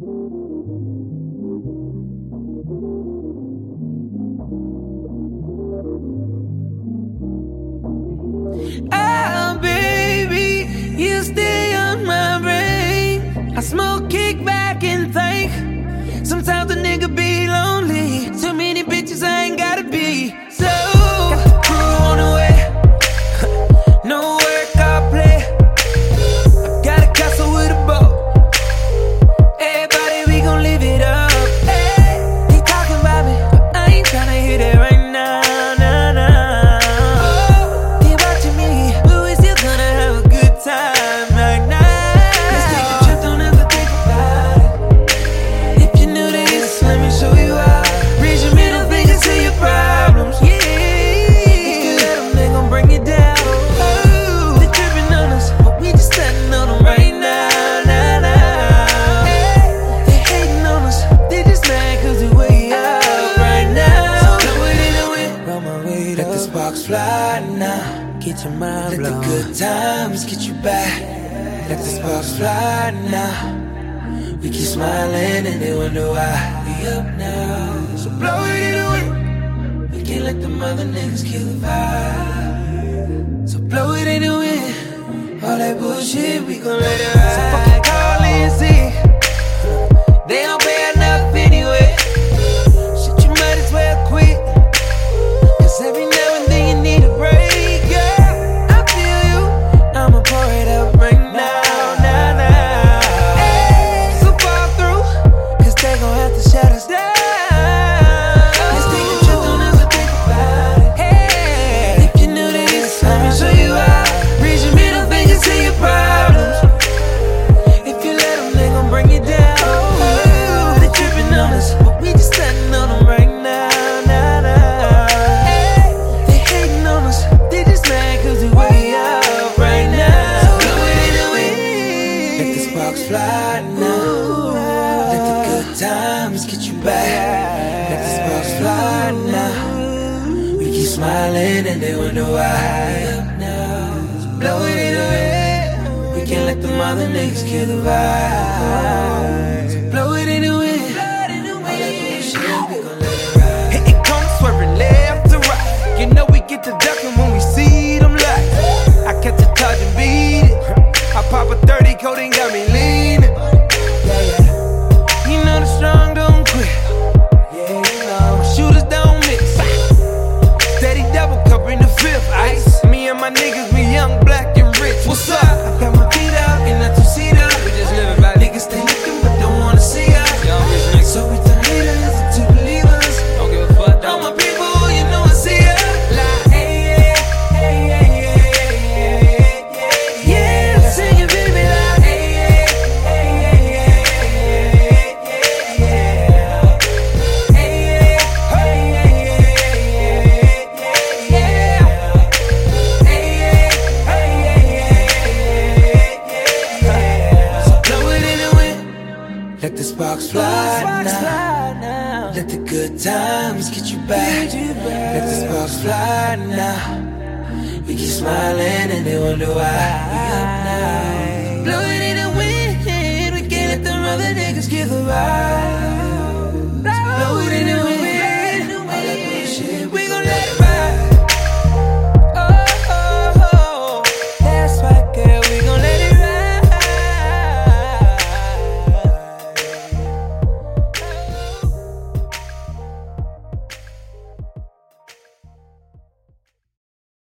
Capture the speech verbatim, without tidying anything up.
Ah, baby, you stay on my brain. I smoke, kick back and think. Sometimes a nigga be lonely. Too many bitches I ain't gotta be. So, got the crew on the way. No work, I play. I got a castle with a boat. Everybody, we gon' live it up. Hey, they talking about me, but I ain't tryna hear that right now. Nah, nah. Oh, they watching me, but we still gonna have a good time right now. Let's take a trip, don't ever think about it. If you knew this, let me show you how. Raise your middle finger to your problems. Yeah, if you let them, they gon' bring you down. Oh, they tripping on us, but we just standing on them right now. Nah, nah. They hating on us, they just mad cause we way up right now. So blow it in the wind, roll my weight up. Let the sparks fly now, get your mind blown. Let the good times get you back. Let the sparks fly now. We keep smiling and they wonder why we up now. So blow it in the wind. We can't let them other niggas kill the vibe. So blow it in the wind. All that bullshit, we gon' let it ride. So fucking call and see. They don't pay enough anyway. Shit, you might as well quit. Cause every now and then you need a break, yeah. I feel you, I'ma pour it up right now. Shut us down. Let's take a trip, don't ever think about it. Hey, if you knew this, let me show you how. Raise your middle finger to your problems. If you let them, they gon' bring you down. Oh, they tripping on us, but we just standing on them right now. Nah, nah. Hey, they hating on us, they just mad cause we way up right now. So blow it in the wind. Let the sparks fly now. Times get you back. Let the sparks fly now. We keep smiling and they wonder why. Up now, so blow it in the wind. We can't let them other niggas kill the vibe. So blow it in the wind. All that bullshit, we gon' let it ride. Hey, it comes swerving left to right. You know we get to ducking when we see them lights. I catch a touch and beat it. I pop a thirty coat and got me leaning. You know the strong don't quit. Yeah, you know. Shooters don't mix. Steady double cup in the fifth ice. Me and my niggas, we young, black, and rich. What's up? I got my feet up in a two-seater. We just living by niggas stay looking but don't wanna see us. So we turn haters into believers. Don't give a fuck. All my people, you know I see ya. Like, hey, hey, hey, hey, hey, hey, yeah, yeah. Sing it, baby, like, hey, hey, hey, hey, hey. Let the sparks fly, fly now. now. Let the good times get you back. Get you back. Let the sparks fly now. We keep smiling and they wonder why. We up now. Blow it in the wind. We can't let them other niggas give the ride.